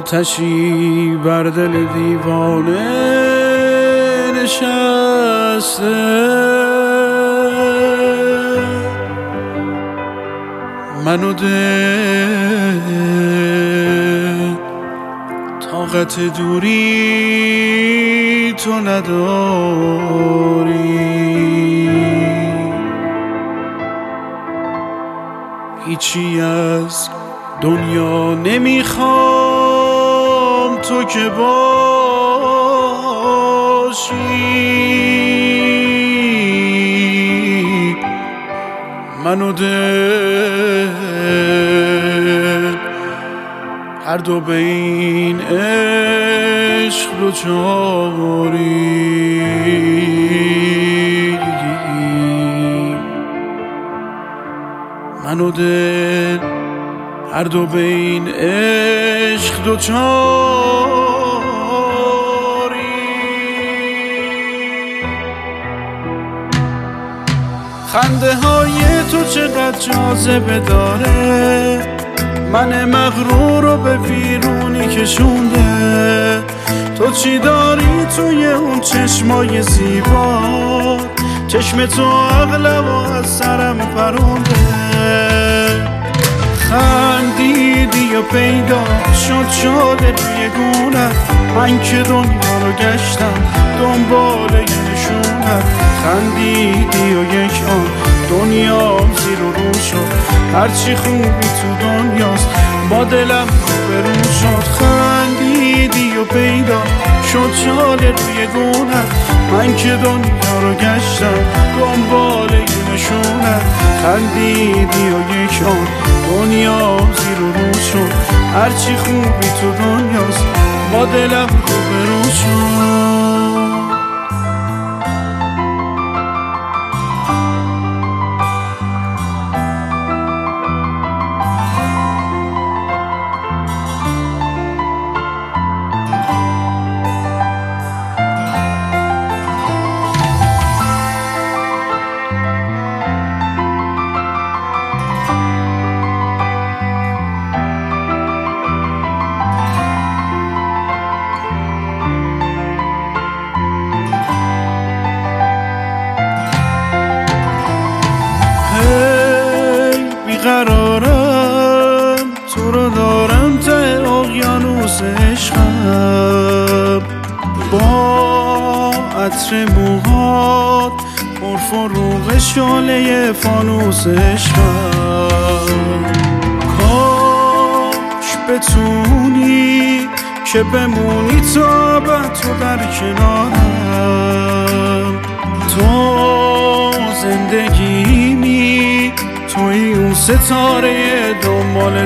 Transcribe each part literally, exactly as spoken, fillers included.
آتشی بر دل دیوانه نشسته، من و دل طاقت دوری تو نداری، هیچی از دنیا نمیخوام تو که باشی، من و دل هر دو به این عشق دوچاری، من و دل هر دو به این عشق دوچاری. خنده های تو چقدر جاذبه داره، من مغرور رو به ویرونی کشونده، تو چی داری توی اون چشمای زیبا، چشم تو عقلم و از سرم پرونده، خندیدی و پیدا شد شده روی گونه، من که دنیا رو گشتم دنبال یه نشونه، خندیدی و یک آن دنیا زیر و رو شد، هرچی خوبی تو دنیاست با دلم روبرو شد، خندیدی و پیدا شد شال روی گونه، من که دنیا رو گشتم دنبال یه نشونه، خندیدی و یک آن دنیا زیر و رو شد، هرچی خوبی تو دنیاست با دلم روبرو شد. قرارم تو رو دارم ته اقیانوس عشقم، با عطر موهات پرفروغ شعله فانوس عشقم، کاش بتونی که بمونی تا ابد تو در کنارم، تو زندگیمی توی اون ستاره دنبال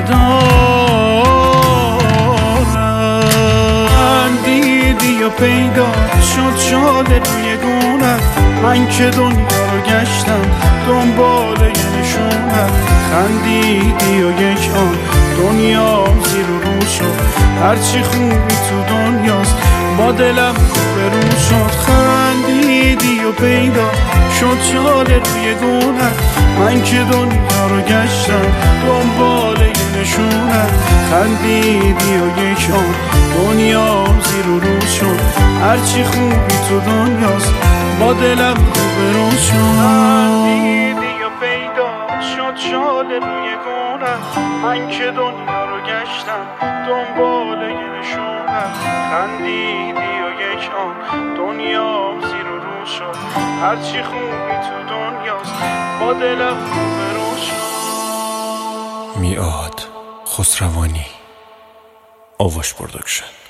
دارم، خندیدی و پیدا شد شاده روی گونه، من که دنیا رو گشتم دنبال یه نشونه، خندیدی و یک آن دنیا زیر و رو شد، هرچی خوبی تو دنیاست با دلم روبرو شد، خندیدی و پیدا شد شاده روی گونه، من که دنیا رو گشتم دنبال یه نشونه، خندیدی و یک آن دنیا زیر و رو شد، هرچی خوبی تو دنیاست با دلم روبرو شد، خندیدی و پیدا شد شاده روی گونه، من که دنیا رو گشتم دنبال یه نشونه، خندیدی و یک آن دنیا زیر و رو شد، هرچی خوبی تو دنیاست با دلم روبرو شد. میعاد خسروانی، آواش پروداکشن.